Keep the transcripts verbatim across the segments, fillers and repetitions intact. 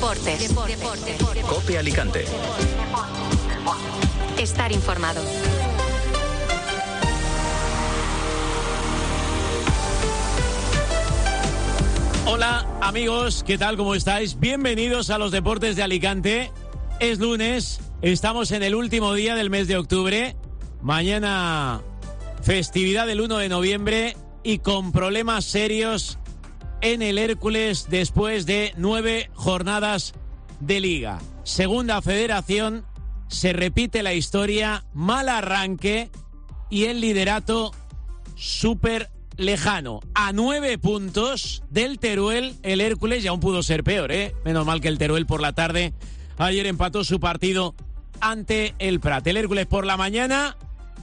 Deportes. Deportes. COPE Alicante. Estar informado. Hola amigos, ¿qué tal? ¿Cómo estáis? Bienvenidos a los Deportes de Alicante. Es lunes, estamos en el último día del mes de octubre. Mañana festividad del uno de noviembre y con problemas serios en el Hércules después de nueve jornadas de liga. Segunda Federación, se repite la historia, mal arranque y el liderato súper lejano. A nueve puntos del Teruel, el Hércules, y aún pudo ser peor, ¿eh? Menos mal que el Teruel por la tarde ayer empató su partido ante el Prat. El Hércules por la mañana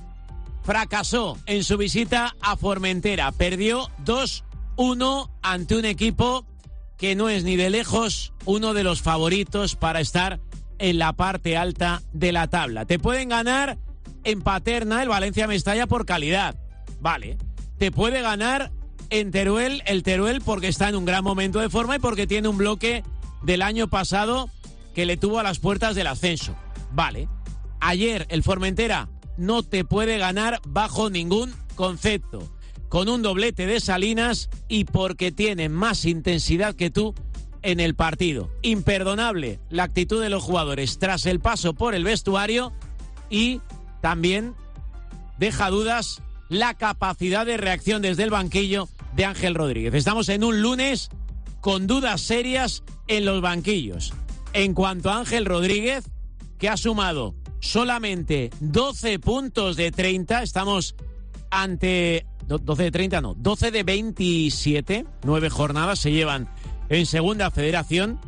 fracasó en su visita a Formentera. Perdió dos uno ante un equipo que no es ni de lejos uno de los favoritos para estar en la parte alta de la tabla. Te pueden ganar en Paterna el Valencia Mestalla por calidad. Vale. Te puede ganar en Teruel el Teruel porque está en un gran momento de forma y porque tiene un bloque del año pasado que le tuvo a las puertas del ascenso. Vale. Ayer el Formentera no te puede ganar bajo ningún concepto. Con un doblete de Salinas y porque tiene más intensidad que tú en el partido. Imperdonable la actitud de los jugadores tras el paso por el vestuario y también deja dudas la capacidad de reacción desde el banquillo de Ángel Rodríguez. Estamos en un lunes con dudas serias en los banquillos. En cuanto a Ángel Rodríguez, que ha sumado solamente doce puntos de treinta, estamos ante... doce de treinta no, doce de veintisiete, nueve jornadas se llevan en Segunda Federación.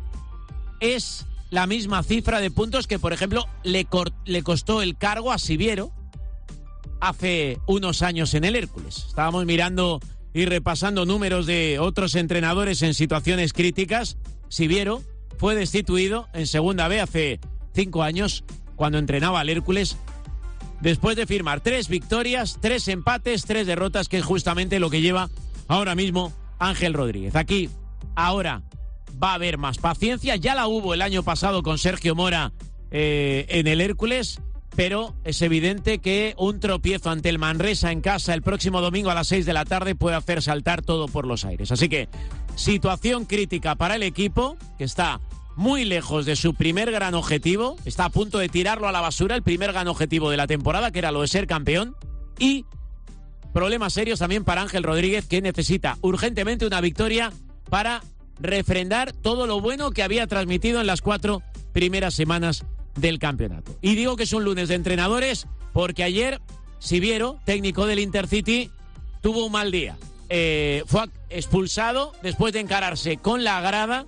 Es la misma cifra de puntos que, por ejemplo, le, cor- le costó el cargo a Siviero hace unos años en el Hércules. Estábamos mirando y repasando números de otros entrenadores en situaciones críticas. Siviero fue destituido en Segunda B hace cinco años cuando entrenaba al Hércules, después de firmar tres victorias, tres empates, tres derrotas, que es justamente lo que lleva ahora mismo Ángel Rodríguez. Aquí, ahora, va a haber más paciencia. Ya la hubo el año pasado con Sergio Mora eh, en el Hércules, pero es evidente que un tropiezo ante el Manresa en casa el próximo domingo a las seis de la tarde puede hacer saltar todo por los aires. Así que, situación crítica para el equipo, que está muy lejos de su primer gran objetivo, está a punto de tirarlo a la basura, el primer gran objetivo de la temporada, que era lo de ser campeón, y problemas serios también para Ángel Rodríguez, que necesita urgentemente una victoria para refrendar todo lo bueno que había transmitido en las cuatro primeras semanas del campeonato. Y digo que es un lunes de entrenadores porque ayer Siviero, técnico del Intercity, tuvo un mal día. Eh, fue expulsado después de encararse con la grada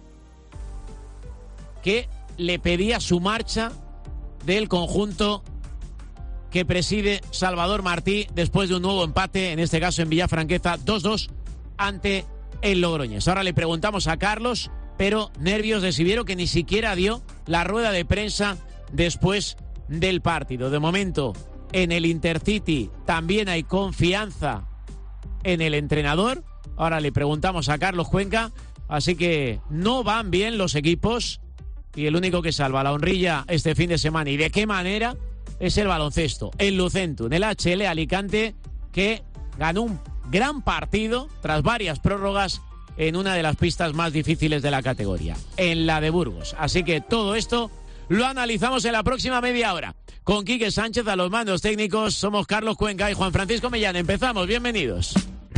que le pedía su marcha del conjunto que preside Salvador Martí después de un nuevo empate, en este caso en Villafranqueza, dos dos ante el Logroñés. Ahora le preguntamos a Carlos, pero nervios de Siviero, que ni siquiera dio la rueda de prensa después del partido. De momento, en el Intercity también hay confianza en el entrenador. Ahora le preguntamos a Carlos Cuenca, así que no van bien los equipos. Y el único que salva la honrilla este fin de semana, y de qué manera, es el baloncesto. El Lucentum, el H L Alicante, que ganó un gran partido tras varias prórrogas en una de las pistas más difíciles de la categoría, en la de Burgos. Así que todo esto lo analizamos en la próxima media hora. Con Quique Sánchez a los mandos técnicos, somos Carlos Cuenca y Juan Francisco Mellán. Empezamos, bienvenidos.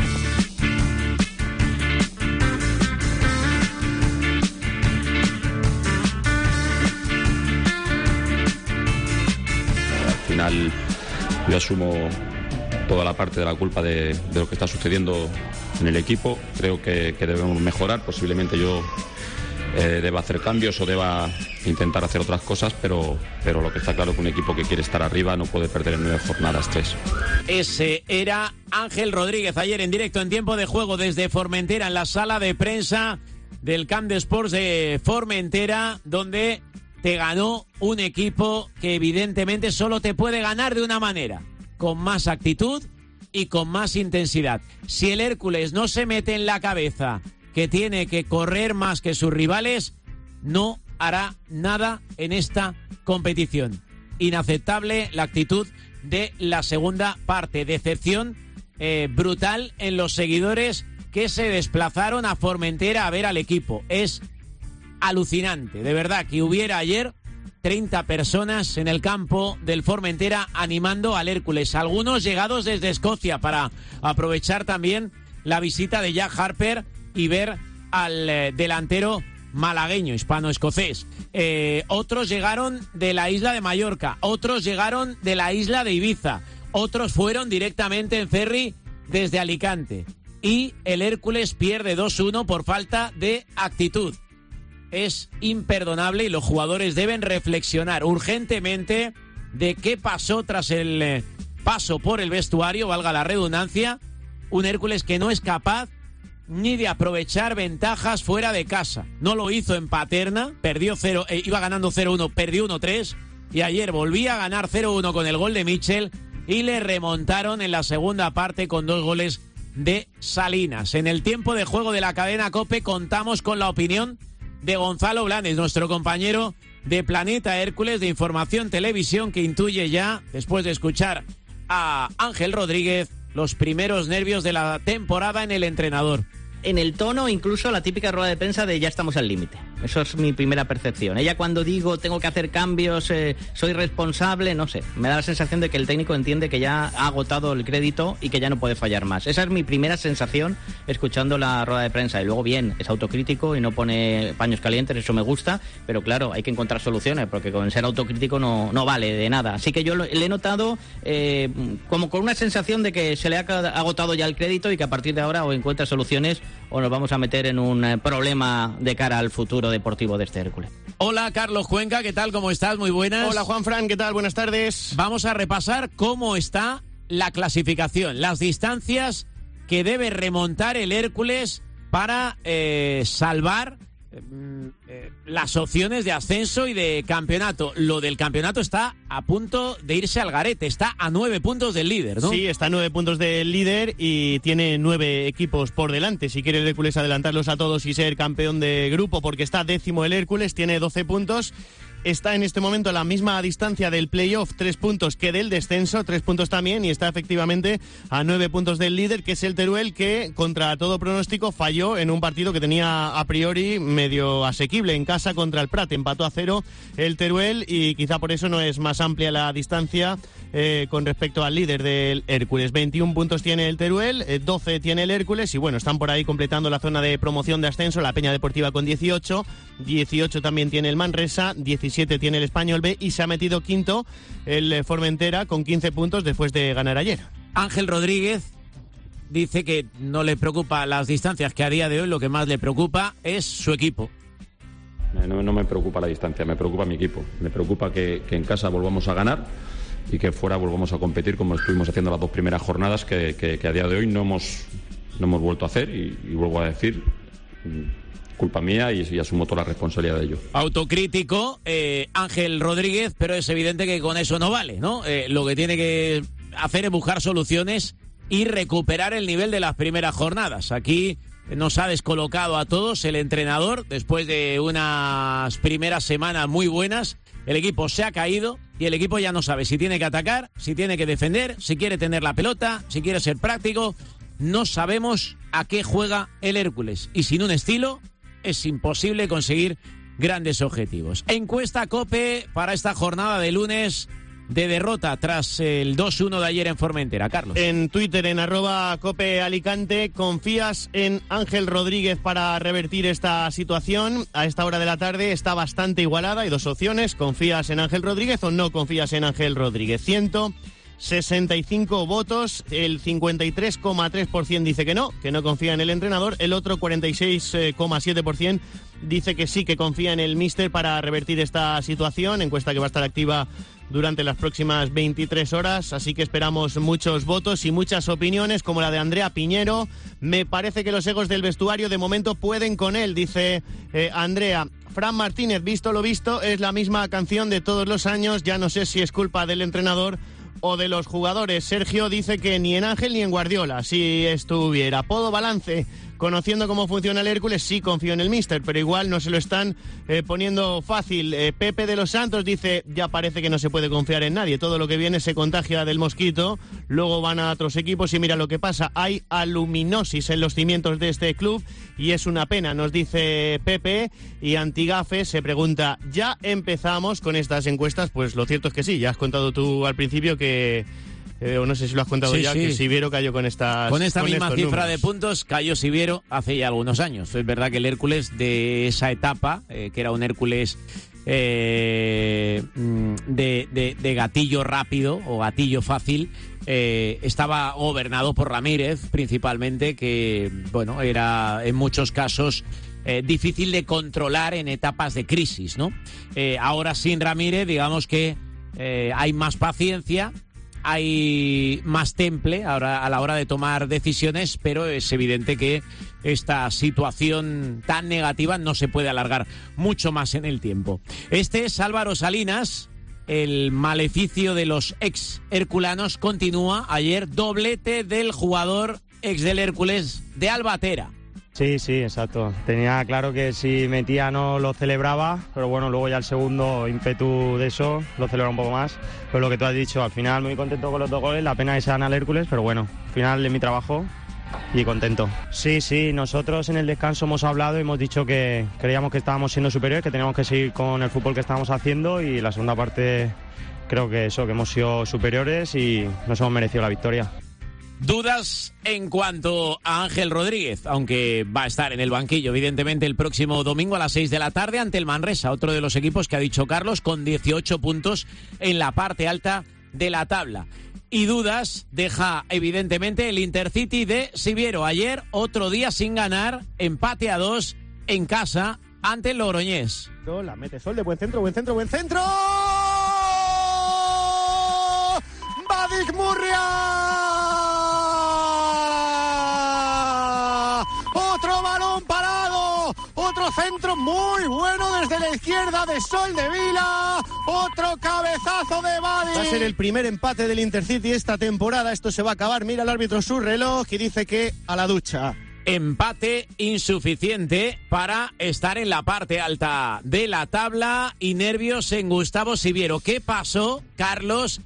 Al final yo asumo toda la parte de la culpa de, de lo que está sucediendo en el equipo. Creo que, que debemos mejorar. Posiblemente yo eh, deba hacer cambios o deba intentar hacer otras cosas, pero, pero lo que está claro es que un equipo que quiere estar arriba no puede perder en nueve jornadas tres. Ese era Ángel Rodríguez ayer en directo en tiempo de juego desde Formentera, en la sala de prensa del Camp de Sports de Formentera, donde te ganó un equipo que evidentemente solo te puede ganar de una manera, con más actitud y con más intensidad. Si el Hércules no se mete en la cabeza que tiene que correr más que sus rivales, no hará nada en esta competición. Inaceptable la actitud de la segunda parte. Decepción eh, brutal en los seguidores que se desplazaron a Formentera a ver al equipo. Es alucinante, de verdad, que hubiera ayer treinta personas en el campo del Formentera animando al Hércules. Algunos llegados desde Escocia para aprovechar también la visita de Jack Harper y ver al eh, delantero malagueño, hispano-escocés. Eh, otros llegaron de la isla de Mallorca, otros llegaron de la isla de Ibiza, otros fueron directamente en ferry desde Alicante. Y el Hércules pierde dos uno por falta de actitud. Es imperdonable y los jugadores deben reflexionar urgentemente de qué pasó tras el eh, paso por el vestuario, valga la redundancia. Un Hércules que no es capaz ni de aprovechar ventajas fuera de casa. No lo hizo en Paterna, perdió cero, eh, iba ganando cero uno, perdió uno tres, y ayer volvía a ganar cero uno con el gol de Mitchell y le remontaron en la segunda parte con dos goles de Salinas. En el tiempo de juego de la cadena COPE contamos con la opinión de Gonzalo Blanes, nuestro compañero de Planeta Hércules de Información Televisión, que intuye ya, después de escuchar a Ángel Rodríguez, los primeros nervios de la temporada en el entrenador. En el tono, incluso la típica rueda de prensa de ya estamos al límite. Eso es mi primera percepción. Ella cuando digo tengo que hacer cambios, eh, soy responsable, no sé. Me da la sensación de que el técnico entiende que ya ha agotado el crédito y que ya no puede fallar más. Esa es mi primera sensación escuchando la rueda de prensa. Y luego bien, es autocrítico y no pone paños calientes, eso me gusta. Pero claro, hay que encontrar soluciones porque con ser autocrítico no, no vale de nada. Así que yo lo, le he notado eh, como con una sensación de que se le ha agotado ya el crédito y que a partir de ahora o encuentra soluciones o nos vamos a meter en un eh, problema de cara al futuro deportivo de este Hércules. Hola, Carlos Cuenca, ¿qué tal? ¿Cómo estás? Muy buenas. Hola, Juanfran, ¿qué tal? Buenas tardes. Vamos a repasar cómo está la clasificación, las distancias que debe remontar el Hércules para eh, salvar eh, las opciones de ascenso y de campeonato. Lo del campeonato está a punto de irse al garete, está a nueve puntos del líder, ¿no? Sí, está a nueve puntos del líder y tiene nueve equipos por delante. Si quiere el Hércules adelantarlos a todos y ser campeón de grupo, porque está décimo el Hércules, tiene doce puntos. Está en este momento a la misma distancia del playoff, tres puntos, que del descenso, tres puntos también, y está efectivamente a nueve puntos del líder, que es el Teruel, que contra todo pronóstico falló en un partido que tenía a priori medio asequible en casa contra el Prat. Empató a cero el Teruel y quizá por eso no es más amplia la distancia eh, con respecto al líder del Hércules. veintiún puntos tiene el Teruel, eh, doce tiene el Hércules y bueno, están por ahí completando la zona de promoción de ascenso la Peña Deportiva con dieciocho, dieciocho también tiene el Manresa, diecisiete tiene el Español B y se ha metido quinto el Formentera con quince puntos después de ganar ayer. Ángel Rodríguez dice que no le preocupa las distancias, que a día de hoy lo que más le preocupa es su equipo. No, no me preocupa la distancia, me preocupa mi equipo. Me preocupa que, que en casa volvamos a ganar y que fuera volvamos a competir como estuvimos haciendo las dos primeras jornadas, que, que, que a día de hoy no hemos, no hemos vuelto a hacer y, y vuelvo a decir... culpa mía y, y asumo toda la responsabilidad de ello. Autocrítico, eh, Ángel Rodríguez, pero es evidente que con eso no vale, ¿no? Eh, lo que tiene que hacer es buscar soluciones y recuperar el nivel de las primeras jornadas. Aquí nos ha descolocado a todos el entrenador después de unas primeras semanas muy buenas. El equipo se ha caído y el equipo ya no sabe si tiene que atacar, si tiene que defender, si quiere tener la pelota, si quiere ser práctico. No sabemos a qué juega el Hércules y sin un estilo es imposible conseguir grandes objetivos. Encuesta COPE para esta jornada de lunes de derrota tras el dos uno de ayer en Formentera. Carlos. En Twitter, en arroba COPE Alicante, ¿confías en Ángel Rodríguez para revertir esta situación? A esta hora de la tarde está bastante igualada, hay dos opciones. ¿Confías en Ángel Rodríguez o no confías en Ángel Rodríguez? ciento sesenta y cinco votos, el cincuenta y tres coma tres por ciento dice que no, que no confía en el entrenador, el otro cuarenta y seis coma siete por ciento dice que sí, que confía en el míster para revertir esta situación. Encuesta que va a estar activa durante las próximas veintitrés horas, así que esperamos muchos votos y muchas opiniones, como la de Andrea Piñero. Me parece que los egos del vestuario de momento pueden con él, dice eh, Andrea. Fran Martínez, visto lo visto, es la misma canción de todos los años, ya no sé si es culpa del entrenador o de los jugadores. Sergio dice que ni en Ángel ni en Guardiola, si estuviera. Podo Balance, conociendo cómo funciona el Hércules, sí confío en el míster, pero igual no se lo están eh, poniendo fácil. Eh, Pepe de los Santos dice, ya parece que no se puede confiar en nadie, todo lo que viene se contagia del mosquito, luego van a otros equipos y mira lo que pasa, hay aluminosis en los cimientos de este club y es una pena, nos dice Pepe. Y Antigafe se pregunta, ¿ya empezamos con estas encuestas? Pues lo cierto es que sí, ya has contado tú al principio que... Eh, o no sé si lo has contado sí, ya, sí. que Siviero cayó con estas Con esta con misma estos cifra números. de puntos cayó Siviero hace ya algunos años. Es verdad que el Hércules de esa etapa, eh, que era un Hércules eh, de, de, de gatillo rápido o gatillo fácil, eh, estaba gobernado por Ramírez principalmente, que bueno, era en muchos casos eh, difícil de controlar en etapas de crisis, ¿no? Eh, ahora sin Ramírez, digamos que eh, hay más paciencia, hay más temple ahora a la hora de tomar decisiones, pero es evidente que esta situación tan negativa no se puede alargar mucho más en el tiempo. Este es Álvaro Salinas. El maleficio de los ex herculanos continúa. Ayer doblete del jugador ex del Hércules de Albatera. Sí, sí, exacto. Tenía claro que si metía no lo celebraba, pero bueno, luego ya el segundo ímpetu de eso lo celebra un poco más. Pero lo que tú has dicho, al final muy contento con los dos goles, la pena es que se gana el Hércules, pero bueno, al final de mi trabajo y contento. Sí, sí, nosotros en el descanso hemos hablado y hemos dicho que creíamos que estábamos siendo superiores, que teníamos que seguir con el fútbol que estábamos haciendo y la segunda parte creo que eso, que hemos sido superiores y nos hemos merecido la victoria. Dudas en cuanto a Ángel Rodríguez, aunque va a estar en el banquillo, evidentemente, el próximo domingo a las seis de la tarde ante el Manresa, otro de los equipos que ha dicho Carlos, con dieciocho puntos en la parte alta de la tabla. Y dudas deja, evidentemente, el Intercity de Siviero. Ayer, otro día sin ganar, empate a dos en casa ante el Logroñés. La mete Sol de buen centro, buen centro, buen centro. Badik Murria. Otro balón parado, otro centro muy bueno desde la izquierda de Sol de Vila, otro cabezazo de Badik. Va a ser el primer empate del Intercity esta temporada, esto se va a acabar, mira el árbitro su reloj y dice que a la ducha. Empate insuficiente para estar en la parte alta de la tabla y nervios en Gustavo Siviero. ¿Qué pasó, Carlos,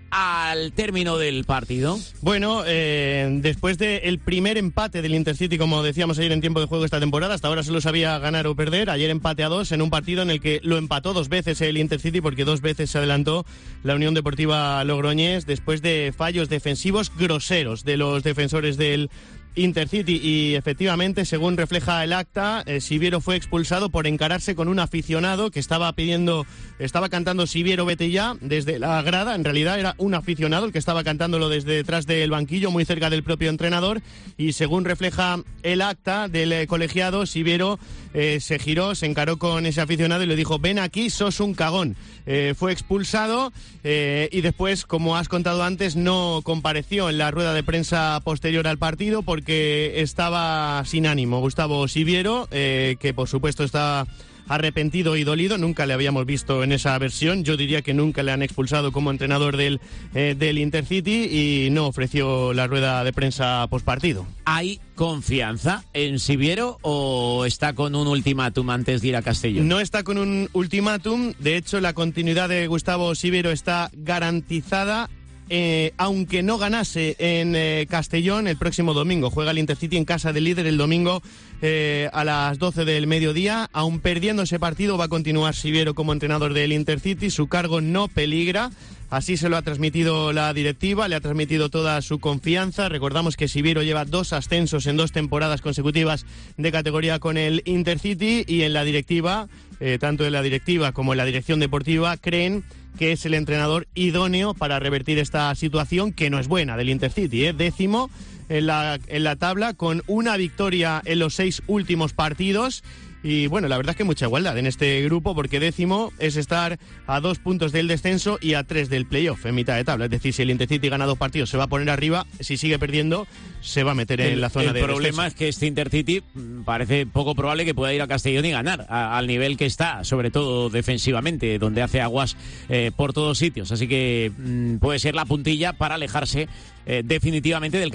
al término del partido? Bueno, eh, después del primer empate del Intercity, como decíamos ayer en tiempo de juego esta temporada, hasta ahora solo sabía ganar o perder. Ayer empate a dos en un partido en el que lo empató dos veces el Intercity, porque dos veces se adelantó la Unión Deportiva Logroñés después de fallos defensivos groseros de los defensores del Intercity. Y efectivamente, según refleja el acta, eh, Siviero fue expulsado por encararse con un aficionado que estaba pidiendo, estaba cantando Siviero vete ya desde la grada. En realidad era un aficionado el que estaba cantándolo desde detrás del banquillo, muy cerca del propio entrenador. Y según refleja el acta del eh, colegiado, Siviero eh, se giró, se encaró con ese aficionado y le dijo, ven aquí, sos un cagón. Eh, fue expulsado eh, y después, como has contado antes, no compareció en la rueda de prensa posterior al partido porque estaba sin ánimo Gustavo Siviero, eh, que por supuesto está arrepentido y dolido. Nunca le habíamos visto en esa versión. Yo diría que nunca le han expulsado como entrenador del, eh, del Intercity, y no ofreció la rueda de prensa postpartido. ¿Hay confianza en Siviero o está con un ultimátum antes de ir a Castellón? No está con un ultimátum. De hecho, la continuidad de Gustavo Siviero está garantizada. Eh, aunque no ganase en eh, Castellón el próximo domingo. Juega el Intercity en casa del líder el domingo eh, a las doce del mediodía. Aun perdiendo ese partido, va a continuar Siviero como entrenador del Intercity. Su cargo no peligra. Así se lo ha transmitido la directiva, le ha transmitido toda su confianza. Recordamos que Siviero lleva dos ascensos en dos temporadas consecutivas de categoría con el Intercity, y en la directiva, eh, tanto en la directiva como en la dirección deportiva, creen que es el entrenador idóneo para revertir esta situación, que no es buena, del Intercity, ¿eh? Décimo en la, en la tabla, con una victoria en los seis últimos partidos. Y bueno, la verdad es que mucha igualdad en este grupo, porque décimo es estar a dos puntos del descenso y a tres del playoff en mitad de tabla. Es decir, si el Intercity gana dos partidos se va a poner arriba, si sigue perdiendo se va a meter en el, la zona el de problema descenso. es que este Intercity parece poco probable que pueda ir a Castellón y ganar a, al nivel que está, sobre todo defensivamente, donde hace aguas eh, por todos sitios. Así que mmm, puede ser la puntilla para alejarse eh, definitivamente del campeonato.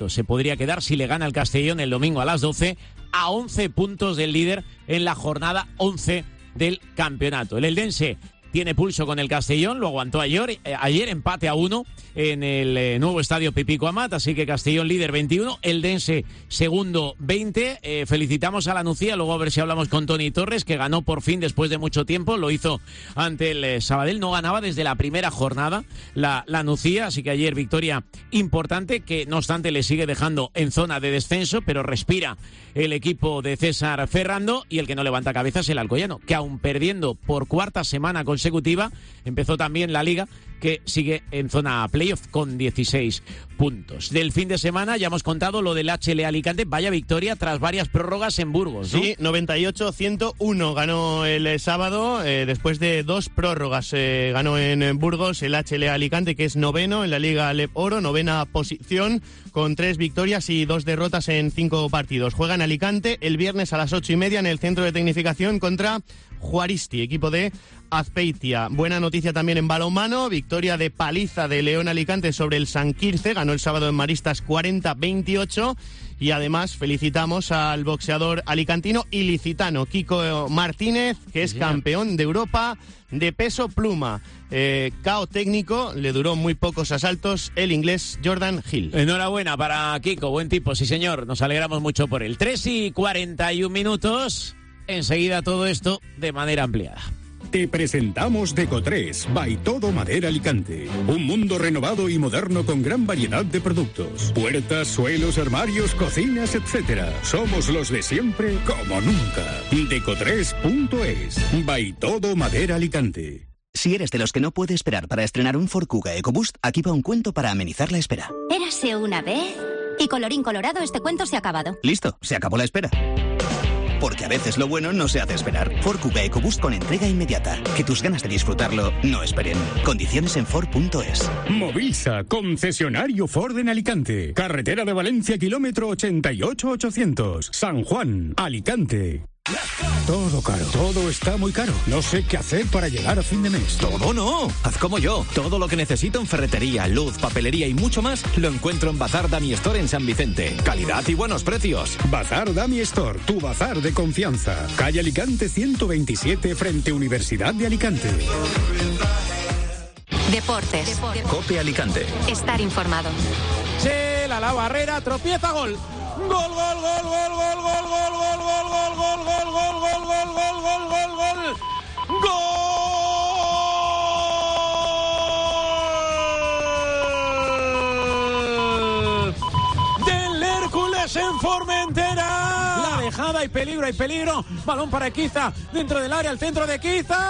puntos se podría quedar si le gana el Castellón el domingo a las doce, a once puntos del líder en la jornada once del campeonato. El eldense tiene pulso con el Castellón, lo aguantó ayer, eh, ayer empate a uno en el eh, nuevo estadio Pipico Amat, así que Castellón líder veintiuno, eldense segundo veinte. Eh, felicitamos a la Nucía, luego a ver si hablamos con Toni Torres, que ganó por fin después de mucho tiempo, lo hizo ante el eh, Sabadell, no ganaba desde la primera jornada la, la Nucía, así que ayer victoria importante, que no obstante le sigue dejando en zona de descenso, pero respira el equipo de César Ferrando, y el que no levanta cabeza es el Alcoyano, que aun perdiendo por cuarta semana consecutiva, empezó también la Liga, que sigue en zona playoff con dieciséis puntos. Del fin de semana ya hemos contado lo del H L Alicante, vaya victoria tras varias prórrogas en Burgos, ¿no? Sí, noventa y ocho a ciento uno ganó el eh, sábado, eh, después de dos prórrogas eh, ganó en, en Burgos el H L Alicante, que es noveno en la Liga Alep Oro, novena posición, con tres victorias y dos derrotas en cinco partidos. Juega en Alicante el viernes a las ocho y media en el centro de tecnificación contra Juaristi, equipo de Azpeitia. Buena noticia también en balonmano, victoria de paliza de León Alicante sobre el San Quirce, ganó el sábado en Maristas cuarenta a veintiocho, y además felicitamos al boxeador alicantino ilicitano Kiko Martínez, que es campeón de Europa de peso pluma. Eh, K O técnico, le duró muy pocos asaltos el inglés Jordan Hill. Enhorabuena para Kiko, buen tipo, sí señor, nos alegramos mucho por él. tres y cuarenta y un minutos, enseguida todo esto de manera ampliada. Te presentamos Decotres by Todo Madera Alicante. Un mundo renovado y moderno con gran variedad de productos. Puertas, suelos, armarios, cocinas, etcétera. Somos los de siempre como nunca. Decotres punto es. By Todo Madera Alicante. Si eres de los que no puede esperar para estrenar un Ford Kuga EcoBoost, aquí va un cuento para amenizar la espera. Érase una vez... Y colorín colorado, este cuento se ha acabado. Listo, se acabó la espera. Porque a veces lo bueno no se hace esperar. Ford Kuga EcoBoost con entrega inmediata. Que tus ganas de disfrutarlo no esperen. Condiciones en Ford punto es. Movisa, concesionario Ford en Alicante. Carretera de Valencia, kilómetro ochenta y ocho ochocientos. San Juan, Alicante. Todo caro, todo está muy caro. No sé qué hacer para llegar a fin de mes. Todo no, haz como yo. Todo lo que necesito en ferretería, luz, papelería y mucho más lo encuentro en Bazar Dami Store en San Vicente. Calidad y buenos precios. Bazar Dami Store, tu bazar de confianza. Calle Alicante ciento veintisiete, frente Universidad de Alicante. Deportes. Deportes. Cope Alicante. Estar informado. Chela la barrera, tropieza, gol. Gol, gol, gol, gol, gol, gol, gol, gol, gol, gol, gol, gol, gol, gol, gol, gol, gol, gol, gol. ¡Gol! Del Hércules en Formentera. La dejada, hay peligro, hay peligro. Balón para Equiza, dentro del área, al centro de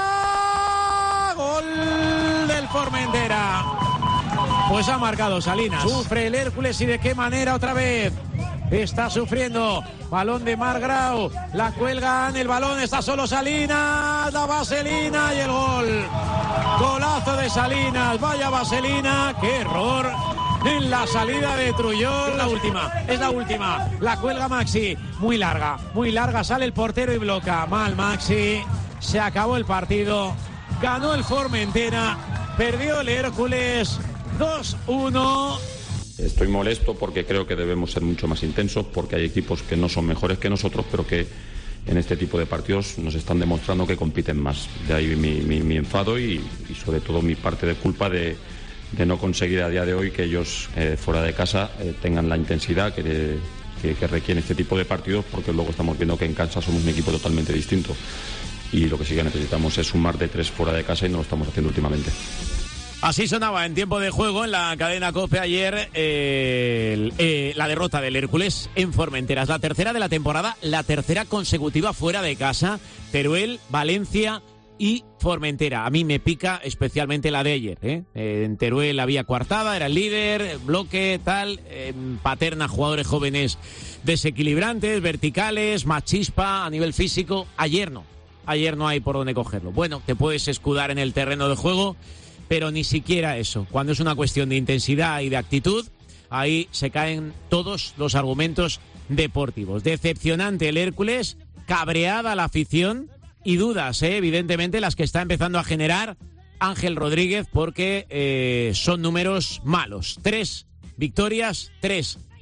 Equiza. Gol del Formentera. Pues ha marcado Salinas. Sufre el Hércules, y de qué manera otra vez. Está sufriendo. Balón de Margrau. La cuelgan. El balón está solo Salinas. La vaselina y el gol. Golazo de Salinas. Vaya vaselina. Qué error en la salida de Trullón. La última. Es la última. La cuelga Maxi. Muy larga. Muy larga. Sale el portero y bloca. Mal Maxi. Se acabó el partido. Ganó el Formentera. Perdió el Hércules. dos uno. Estoy molesto porque creo que debemos ser mucho más intensos, porque hay equipos que no son mejores que nosotros, pero que en este tipo de partidos nos están demostrando que compiten más. De ahí mi, mi, mi enfado y, y sobre todo mi parte de culpa de, de no conseguir a día de hoy que ellos eh, fuera de casa eh, tengan la intensidad que, que, que requieren este tipo de partidos, porque luego estamos viendo que en casa somos un equipo totalmente distinto y lo que sí que necesitamos es sumar de tres fuera de casa y no lo estamos haciendo últimamente. Así sonaba en tiempo de juego en la cadena COPE ayer eh, el, eh, la derrota del Hércules en Formentera. Es la tercera de la temporada, la tercera consecutiva fuera de casa. Teruel, Valencia y Formentera. A mí me pica especialmente la de ayer. ¿eh? En Teruel había coartada, era el líder, bloque, tal. En Paterna, jugadores jóvenes desequilibrantes, verticales, más chispa a nivel físico. Ayer no. Ayer no hay por dónde cogerlo. Bueno, te puedes escudar en el terreno de juego, pero ni siquiera eso. Cuando es una cuestión de intensidad y de actitud, ahí se caen todos los argumentos deportivos. Decepcionante el Hércules, cabreada la afición y dudas, ¿eh? evidentemente, las que está empezando a generar Ángel Rodríguez, porque eh, son números malos. Tres victorias, tres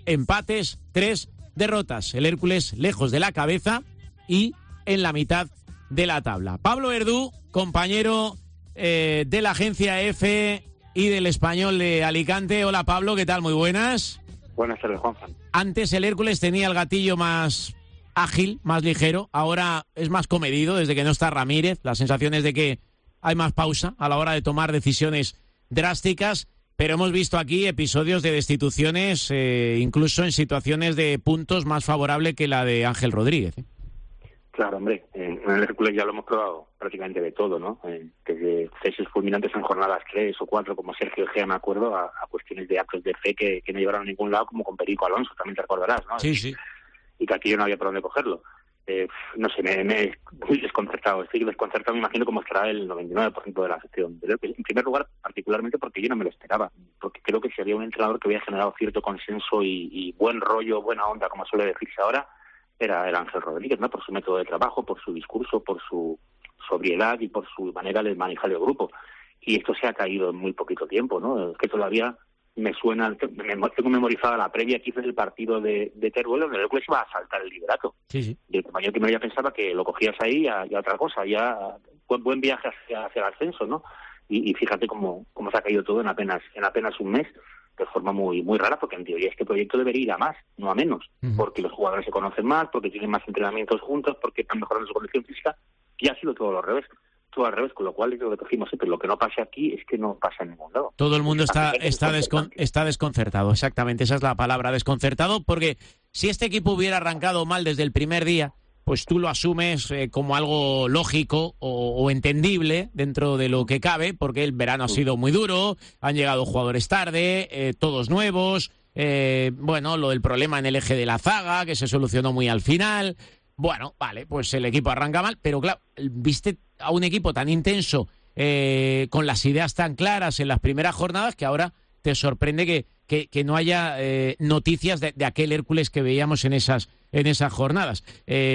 empates, tres derrotas. El Hércules lejos de la cabeza y en la mitad de la tabla. Pablo Verdú, compañero eh, de la agencia F y del Español de Alicante. Hola Pablo, ¿qué tal? Muy buenas. Buenas tardes, Juanfran. Antes el Hércules tenía el gatillo más ágil, más ligero. Ahora es más comedido desde que no está Ramírez. La sensación es de que hay más pausa a la hora de tomar decisiones drásticas. Pero hemos visto aquí episodios de destituciones, eh, incluso en situaciones de puntos más favorable que la de Ángel Rodríguez, ¿eh? Claro, hombre, en el Hércules ya lo hemos probado prácticamente de todo, ¿no? Eh, desde ceses fulminantes en jornadas tres o cuatro, como Sergio Egea, me acuerdo, a, a cuestiones de actos de fe que, que no llevaron a ningún lado, como con Perico Alonso, también te recordarás, ¿no? Sí, sí. Y que aquí yo no había por dónde cogerlo. Eh, no sé, me, me muy desconcertado, estoy desconcertado, me imagino cómo estará el noventa y nueve por ciento de la sección del Hércules. En primer lugar, particularmente porque yo no me lo esperaba, porque creo que sería un entrenador que hubiera generado cierto consenso y, y buen rollo, buena onda, como suele decirse ahora, era el Ángel Rodríguez, ¿no? Por su método de trabajo, por su discurso, por su sobriedad y por su manera de manejar el grupo. Y esto se ha caído en muy poquito tiempo, ¿no? Es que todavía me suena, me, tengo memorizada la previa que hice del partido de, de Teruel, donde el Hércules iba a saltar el liderato. Sí, sí. Y el compañero primero ya pensaba que lo cogías ahí a, a otra cosa, ya buen, buen viaje hacia, hacia el ascenso, ¿no? Y, y fíjate cómo, cómo se ha caído todo en apenas en apenas un mes, de forma muy muy rara, porque en teoría este proyecto debería ir a más, no a menos, uh-huh. porque los jugadores se conocen más, porque tienen más entrenamientos juntos, porque están mejorando su condición física, y ha sido todo al revés. Todo al revés, con lo cual es lo que decimos siempre, lo que no pasa aquí es que no pasa en ningún lado. Todo el mundo está está, descon, está desconcertado, exactamente, esa es la palabra, desconcertado, porque si este equipo hubiera arrancado mal desde el primer día, pues tú lo asumes eh, como algo lógico o, o entendible dentro de lo que cabe, porque el verano ha sido muy duro, han llegado jugadores tarde, eh, todos nuevos, eh, bueno, lo del problema en el eje de la zaga, que se solucionó muy al final. Bueno, vale, pues el equipo arranca mal, pero claro, viste a un equipo tan intenso, eh, con las ideas tan claras en las primeras jornadas, que ahora te sorprende que, que, que no haya eh, noticias de, de aquel Hércules que veíamos en esas, en esas jornadas.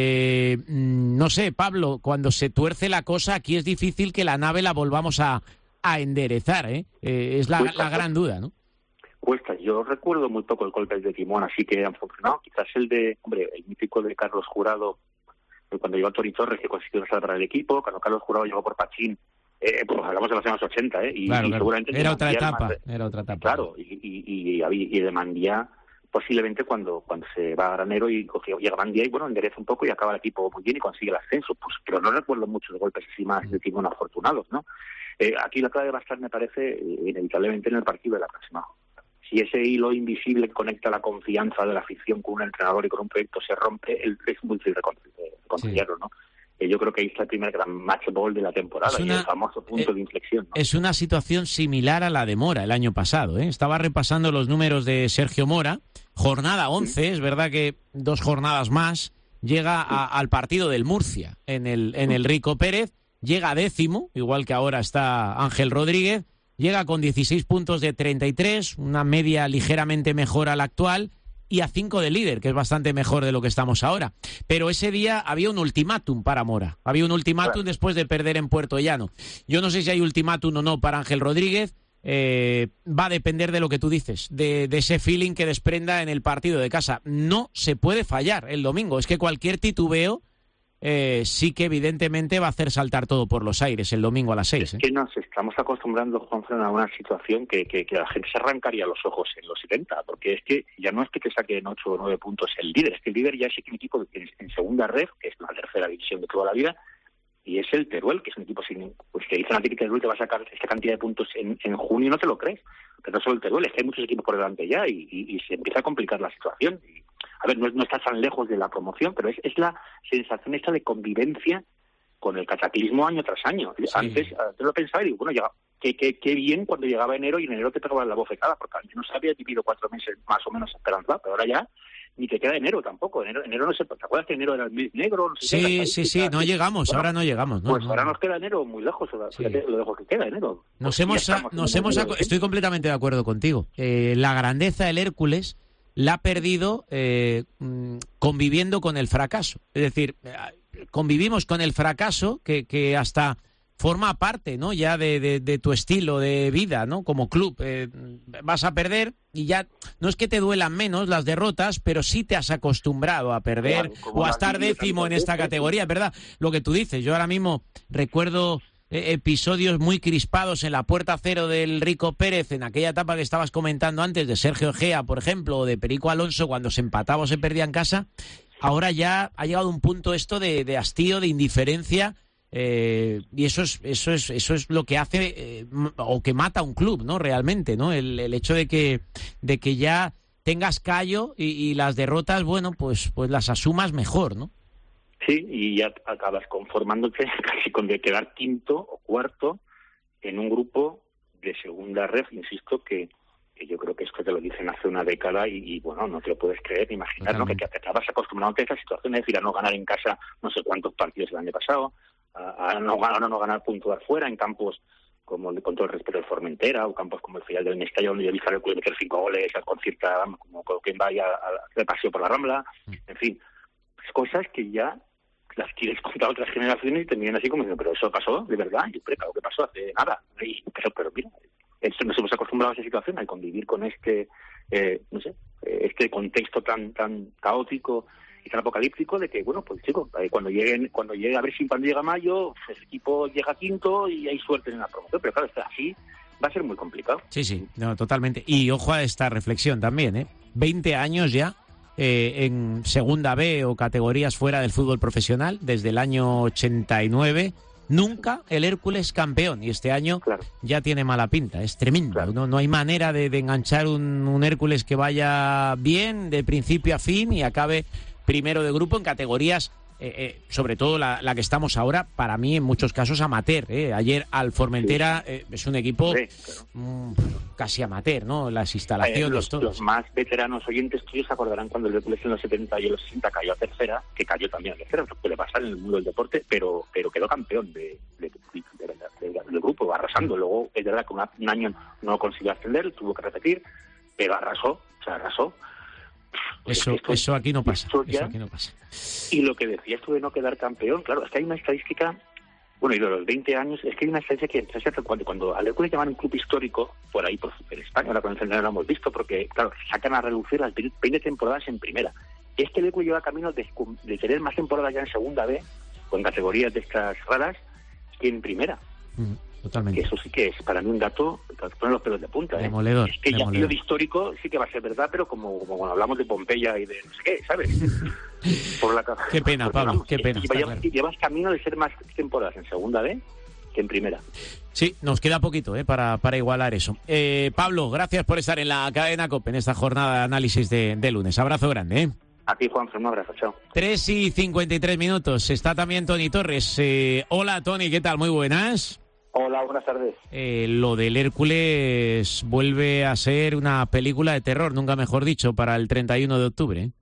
Eh, no sé, Pablo, cuando se tuerce la cosa, aquí es difícil que la nave la volvamos a, a enderezar, ¿eh? Eh, es la, la gran duda, ¿no? Cuesta. Yo recuerdo muy poco el golpe de timón, así que han funcionado. Quizás el de, hombre, el mítico de Carlos Jurado, cuando llegó a Tori Torres, que consiguió estar para el equipo, cuando Carlos Jurado llegó por Pachín, eh, pues hablamos de los años ochenta, ¿eh? Y, claro, y claro. seguramente Era otra etapa, de, era otra etapa. Claro, y, y, y, y, y de Mandía, posiblemente cuando cuando se va a Granero y coge, llega Mandía y, bueno, endereza un poco y acaba el equipo muy bien y consigue el ascenso. Pues, pero no recuerdo muchos golpes así más de timón afortunados, ¿no? Eh, aquí la clave va a estar, me parece, inevitablemente en el partido de la próxima. Si ese hilo invisible que conecta la confianza de la afición con un entrenador y con un proyecto se rompe, el, es muy difícil de conciliarlo, sí. ¿no? Eh, yo creo que ahí está el primer gran match ball de la temporada, una, y el famoso punto eh, de inflexión, ¿no? Es una situación similar a la de Mora el año pasado, ¿eh? Estaba repasando los números de Sergio Mora, jornada once, sí. Es verdad que dos jornadas más, llega a, al partido del Murcia en el, en el Rico Pérez, llega décimo, igual que ahora está Ángel Rodríguez, llega con dieciséis puntos de treinta y tres, una media ligeramente mejor a la actual, y a cinco de líder, que es bastante mejor de lo que estamos ahora. Pero ese día había un ultimátum para Mora. Había un ultimátum claro. después de perder en Puerto Llano. Yo no sé si hay ultimátum o no para Ángel Rodríguez. Eh, va a depender de lo que tú dices, de, de ese feeling que desprenda en el partido de casa. No se puede fallar el domingo. Es que cualquier titubeo Eh, sí que evidentemente va a hacer saltar todo por los aires el domingo a las seis. Es que nos estamos acostumbrando, Juanfran, a una situación que, que, que la gente se arrancaría los ojos en los setenta, porque es que ya no es que te saquen ocho o nueve puntos el líder, es que el líder ya es un equipo en, en segunda red, que es la tercera división de toda la vida, y es el Teruel, que es un equipo sin, pues que dicen a ti que Teruel te va a sacar esta cantidad de puntos en, en junio y no te lo crees, pero no solo el Teruel, es que hay muchos equipos por delante ya y, y, y se empieza a complicar la situación. Y, a ver, no, no está tan lejos de la promoción, pero es, es la sensación esta de convivencia con el cataclismo año tras año. Sí. Antes, antes lo pensaba y digo, bueno, ya, qué, qué, qué bien cuando llegaba enero y en enero te pegaba la bofetada, porque al menos había vivido cuatro meses más o menos esperanzada, pero ahora ya ni te queda enero tampoco. Enero, enero no sé, ¿te acuerdas que enero era el mes negro? No sé sí, sí, sí, no llegamos, bueno, ahora no llegamos. No, pues no. ahora nos queda enero muy lejos, sí. Fíjate, lo dejo que queda enero. Nos pues hemos, a, nos hemos a, estoy completamente de acuerdo contigo. Eh, la grandeza del Hércules la ha perdido eh, conviviendo con el fracaso. Es decir, convivimos con el fracaso que, que hasta forma parte, ¿no? Ya de, de, de tu estilo de vida, ¿no? Como club. Eh, vas a perder y ya no es que te duelan menos las derrotas, pero sí te has acostumbrado a perder Claro, o a estar décimo en esta categoría, es verdad. Lo que tú dices, yo ahora mismo recuerdo eh, episodios muy crispados en la puerta cero del Rico Pérez, en aquella etapa que estabas comentando antes, de Sergio Egea, por ejemplo, o de Perico Alonso, cuando se empataba o se perdía en casa. Ahora ya ha llegado un punto esto de, de hastío, de indiferencia. Eh, y eso es eso es eso es lo que hace eh, o que mata a un club, ¿no? Realmente, ¿no? El, el hecho de que de que ya tengas callo y, y las derrotas, bueno, pues pues las asumas mejor, ¿no? Sí, y ya acabas conformándote casi con de quedar quinto o cuarto en un grupo de segunda ref, insisto, que, que yo creo que esto te lo dicen hace una década y, y bueno, no te lo puedes creer, imaginar, ¿no? Que te acabas acostumbrándote a esa situación, es decir, a no ganar en casa no sé cuántos partidos el año pasado, a, a no ganar a no ganar puntuar fuera en campos como el, con todo el respeto del Formentera, o campos como el filial del Mestalla, donde yo he visto al club meter cinco goles con cierta, como quien vaya de paseo por la Rambla, en fin, cosas que ya las quieres contar a otras generaciones y te miran así como diciendo, pero eso pasó de verdad, yo creo que pasó hace nada, y, pero, pero mira, eso, nos hemos acostumbrado a esa situación, a convivir con este, eh, no sé, este contexto tan tan caótico y tan apocalíptico de que, bueno, pues chicos, cuando lleguen, cuando llegue, a ver si cuando llega mayo, pues, el equipo llega quinto y hay suerte en la promoción, pero claro, así va a ser muy complicado. Sí, sí, no, totalmente. Y ojo a esta reflexión también, ¿eh? veinte años ya eh, en segunda B o categorías fuera del fútbol profesional, desde el año ochenta y nueve, nunca el Hércules campeón, y este año claro. ya tiene mala pinta, es tremendo. Claro. No, no hay manera de, de enganchar un, un Hércules que vaya bien de principio a fin y acabe primero de grupo en categorías, eh, eh, sobre todo la, la que estamos ahora, para mí en muchos casos amateur. Eh. Ayer al Formentera eh, es un equipo sí, claro. mm, casi amateur, ¿no? Las instalaciones, eh, los, todo. Los más veteranos oyentes tuyos se acordarán cuando el Hércules en los setenta y en los sesenta cayó a tercera, que cayó también a tercera, lo que puede pasar en el mundo del deporte, pero pero quedó campeón de, de, de, de, de, de, del grupo, arrasando. Luego es verdad que una, un año no consiguió ascender, tuvo que repetir, pero arrasó, o sea, arrasó. Eso, esto, eso aquí no pasa, eso aquí no pasa. Y lo que decías tú de no quedar campeón, claro, es que hay una estadística, bueno, y de los veinte años, es que hay una estadística que se hace cuando, cuando al Hércules llaman un club histórico, por ahí, por en España, ahora con el centenario lo hemos visto, porque, claro, sacan a reducir las veinte temporadas en primera. Es que el Hércules lleva camino de, de tener más temporadas ya en segunda B, con categorías de estas raras, que en primera. Mm. Totalmente. Que eso sí que es para mí un dato que pone los pelos de punta. ¿eh? Demoledor. Es que demoledor. ya lo de histórico sí que va a ser verdad, pero como, como cuando hablamos de Pompeya y de no sé qué, ¿sabes? Por la, qué pena, pues, Pablo, vamos, qué pena. Llevas, claro. llevas camino de ser más temporadas en segunda B que en primera. Sí, nos queda poquito ¿eh? para, para igualar eso. Eh, Pablo, gracias por estar en la cadena COPE en esta jornada de análisis de, de lunes. Abrazo grande. ¿eh? A ti, Juan, un abrazo, chao. tres y cincuenta y tres minutos. Está también Tony Torres. Eh, hola, Tony, ¿qué tal? Muy buenas. Hola, buenas tardes. Eh, lo del Hércules vuelve a ser una película de terror, nunca mejor dicho, para el treinta y uno de octubre. ¿eh?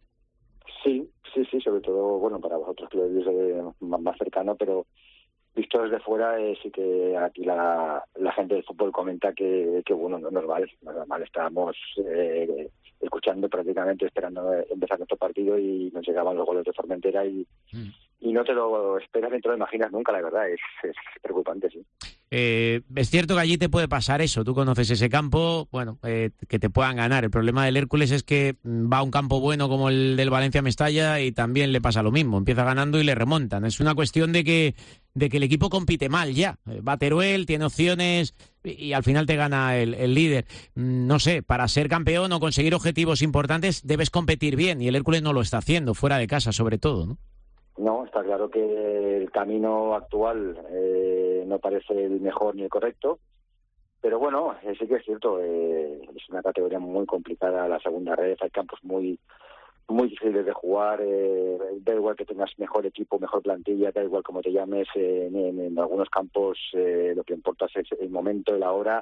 Sí, sí, sí, sobre todo, bueno, para vosotros que lo veis más, más cercano, pero visto desde fuera, eh, sí que aquí la, la gente del fútbol comenta que, que bueno, no es normal, no es normal, estábamos eh, escuchando prácticamente, esperando empezar nuestro partido y nos llegaban los goles de Formentera y, mm. y no te lo esperas ni te lo imaginas nunca, la verdad, es, es preocupante, sí. Eh, es cierto que allí te puede pasar eso, tú conoces ese campo, bueno, eh, que te puedan ganar. El problema del Hércules es que va a un campo bueno como el del Valencia Mestalla y también le pasa lo mismo, empieza ganando y le remontan. Es una cuestión de que de que el equipo compite mal ya, va Teruel, tiene opciones y, y al final te gana el, el líder. No sé, para ser campeón o conseguir objetivos importantes debes competir bien y el Hércules no lo está haciendo, fuera de casa sobre todo, ¿no? No, está claro que el camino actual eh, no parece el mejor ni el correcto, pero bueno, eh, sí que es cierto, eh, es una categoría muy complicada la segunda red, hay campos muy muy difíciles de jugar, eh, da igual que tengas mejor equipo, mejor plantilla, da igual como te llames, eh, en, en algunos campos eh, lo que importa es el momento, la hora,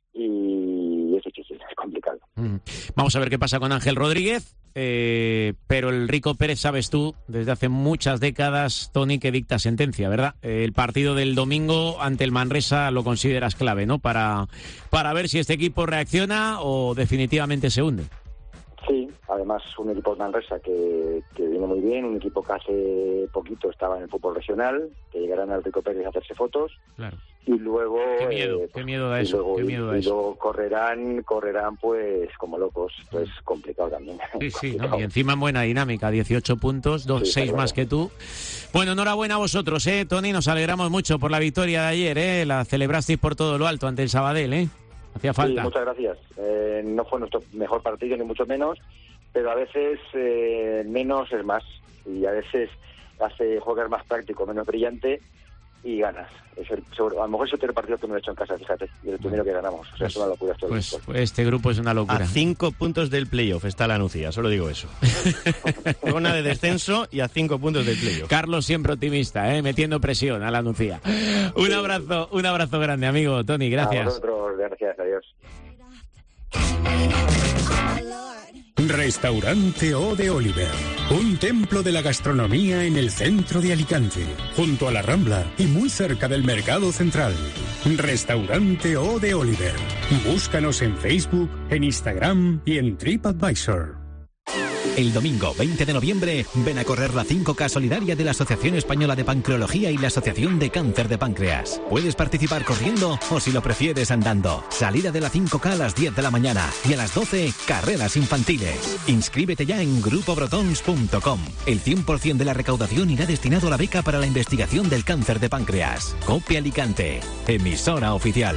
y es difícil, es complicado. Mm. Vamos a ver qué pasa con Ángel Rodríguez, eh, pero el Rico Pérez, sabes tú, desde hace muchas décadas, Tony, que dicta sentencia, ¿verdad? El partido del domingo ante el Manresa lo consideras clave, ¿no? Para, para ver si este equipo reacciona o definitivamente se hunde. Sí, Además, un equipo de Manresa que, que viene muy bien, un equipo que hace poquito estaba en el fútbol regional, que llegarán al Rico Pérez a hacerse fotos. Claro. Y luego... Qué miedo, eh, qué miedo da y eso, luego, qué miedo da y, eso. y luego correrán, correrán pues como locos, pues complicado también. Sí, sí, ¿no? Y encima en buena dinámica, dieciocho puntos, dos, Sí, seis claro. más que tú. Bueno, enhorabuena a vosotros, ¿eh, Tony? Nos alegramos mucho por la victoria de ayer, ¿eh? La celebrasteis por todo lo alto ante el Sabadell, ¿eh? Hacía falta. Sí, muchas gracias. Eh, no fue nuestro mejor partido, ni mucho menos, pero a veces eh, menos es más. Y a veces hace jugar más práctico, menos brillante y ganas. Es el, sobre, a lo mejor es el tercer partido que me he hecho en casa, fíjate, y el primero que ganamos. O sea, es una locura esto. Pues, pues este grupo es una locura. A cinco puntos del playoff está la Nucía, solo digo eso. Zona de descenso y a cinco puntos del playoff. Carlos siempre optimista, ¿eh? Metiendo presión a la Nucía. Un abrazo, un abrazo grande, amigo Tony, gracias. A vosotros, gracias, adiós. Restaurante O de Oliver, un templo de la gastronomía en el centro de Alicante, junto a la Rambla y muy cerca del Mercado Central. Restaurante O de Oliver. Búscanos en Facebook, en Instagram y en TripAdvisor. El domingo veinte de noviembre, ven a correr la cinco K solidaria de la Asociación Española de Pancreología y la Asociación de Cáncer de Páncreas. Puedes participar corriendo o, si lo prefieres, andando. Salida de la cinco K a las diez de la mañana y a las doce, carreras infantiles. Inscríbete ya en grupo brotons punto com. El cien por ciento de la recaudación irá destinado a la beca para la investigación del cáncer de páncreas. COPE Alicante, emisora oficial.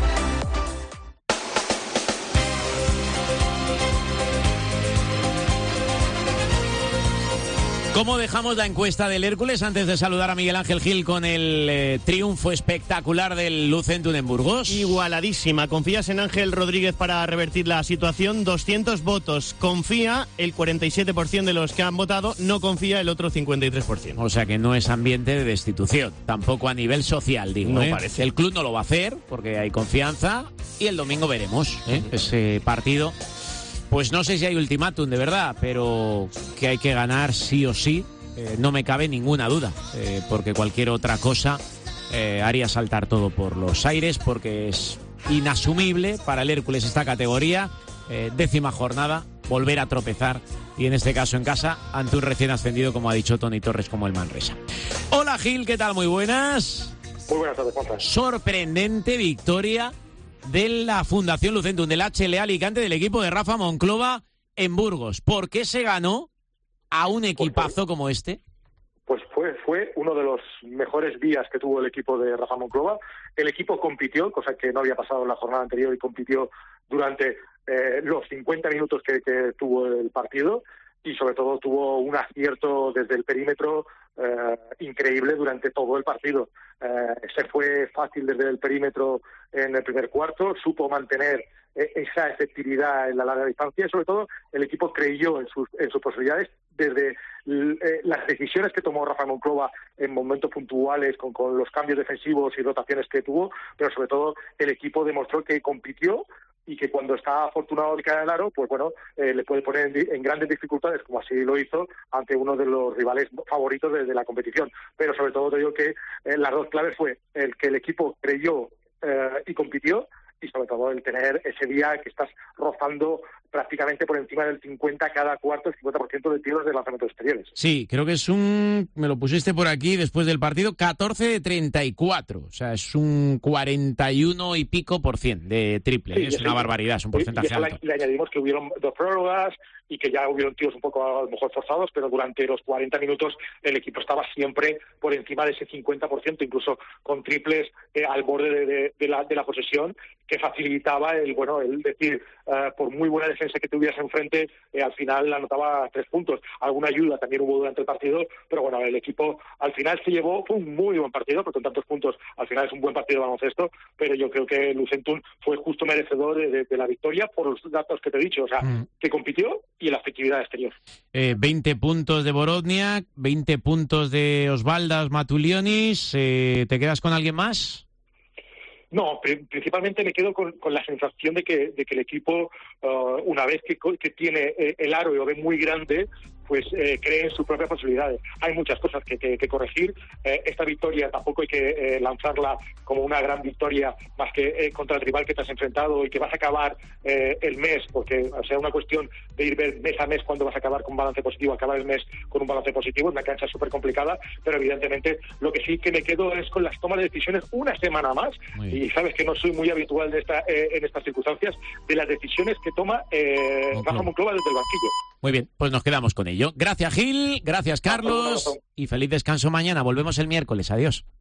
¿Cómo dejamos la encuesta del Hércules antes de saludar a Miguel Ángel Gil con el eh, triunfo espectacular del Lucentum en Burgos? Igualadísima. ¿Confías en Ángel Rodríguez para revertir la situación? doscientos votos. Confía el cuarenta y siete por ciento de los que han votado, no confía el otro cincuenta y tres por ciento. O sea que no es ambiente de destitución, tampoco a nivel social, digo. No ¿eh? parece. El club no lo va a hacer porque hay confianza y el domingo veremos ¿eh? ese partido. Pues no sé si hay ultimátum de verdad, pero que hay que ganar sí o sí, eh, no me cabe ninguna duda, eh, porque cualquier otra cosa eh, haría saltar todo por los aires, porque es inasumible para el Hércules esta categoría, eh, décima jornada, volver a tropezar, y en este caso en casa, ante un recién ascendido, como ha dicho Tony Torres, como el Manresa. Hola Gil, ¿qué tal? Muy buenas. Muy buenas tardes, Juanfran. Sorprendente victoria de la Fundación Lucentum, del H L A Alicante, del equipo de Rafa Monclova en Burgos. ¿Por qué se ganó a un equipazo como este? Pues fue, fue uno de los mejores días que tuvo el equipo de Rafa Monclova. El equipo compitió, cosa que no había pasado en la jornada anterior, y compitió durante eh, los cincuenta minutos que, que tuvo el partido, y sobre todo tuvo un acierto desde el perímetro eh, increíble durante todo el partido. Eh, se fue fácil desde el perímetro en el primer cuarto, supo mantener eh, esa efectividad en la larga distancia, y sobre todo el equipo creyó en sus, en sus posibilidades desde eh, las decisiones que tomó Rafa Monclova en momentos puntuales con, con los cambios defensivos y rotaciones que tuvo, pero sobre todo el equipo demostró que compitió y que cuando está afortunado de caer al aro, pues bueno, eh, le puede poner en, en grandes dificultades, como así lo hizo ante uno de los rivales favoritos de, de la competición. Pero sobre todo te digo que eh, las dos claves fue el que el equipo creyó eh, y compitió, y sobre todo el tener ese día que estás rozando prácticamente por encima del cincuenta cada cuarto, el cincuenta por ciento de tiros de lanzamientos exteriores. Sí, creo que es un, me lo pusiste por aquí después del partido, catorce de treinta y cuatro, o sea, es un cuarenta y uno y pico por ciento de triple, sí, es una barbaridad, es un porcentaje y, y alto. Le, le añadimos que hubieron dos prórrogas y que ya hubieron tiros un poco a lo mejor forzados, pero durante los cuarenta minutos el equipo estaba siempre por encima de ese cincuenta por ciento, incluso con triples eh, al borde de, de, de, la, de la posesión, que facilitaba el, bueno, el decir, uh, por muy buena defensa que tuvieras enfrente, eh, al final anotaba tres puntos. Alguna ayuda también hubo durante el partido, pero bueno, el equipo al final se llevó, fue un muy buen partido, porque con tantos puntos al final es un buen partido de baloncesto, pero yo creo que Lucentum fue justo merecedor de, de, de la victoria por los datos que te he dicho, o sea, mm. que compitió y la efectividad exterior. Eh, veinte puntos de Borodniak, veinte puntos de Osvaldas Matulionis, eh, ¿te quedas con alguien más? No, principalmente me quedo con, con la sensación de que, de que el equipo, uh, una vez que, que tiene el aro y lo ve muy grande, pues eh, creen sus propias posibilidades. Hay muchas cosas que, que, que corregir. Eh, esta victoria tampoco hay que eh, lanzarla como una gran victoria más que eh, contra el rival que te has enfrentado y que vas a acabar eh, el mes, porque o sea, una cuestión de ir ver mes a mes cuándo vas a acabar con un balance positivo, acabar el mes con un balance positivo, es una cancha súper complicada, pero evidentemente lo que sí que me quedo es con las tomas de decisiones una semana más, y sabes que no soy muy habitual de esta, eh, en estas circunstancias, de las decisiones que toma eh, Rafa Monclova desde el banquillo. Muy bien, pues nos quedamos con ello. Gracias, Gil, gracias, Carlos, y feliz descanso mañana. Volvemos el miércoles. Adiós.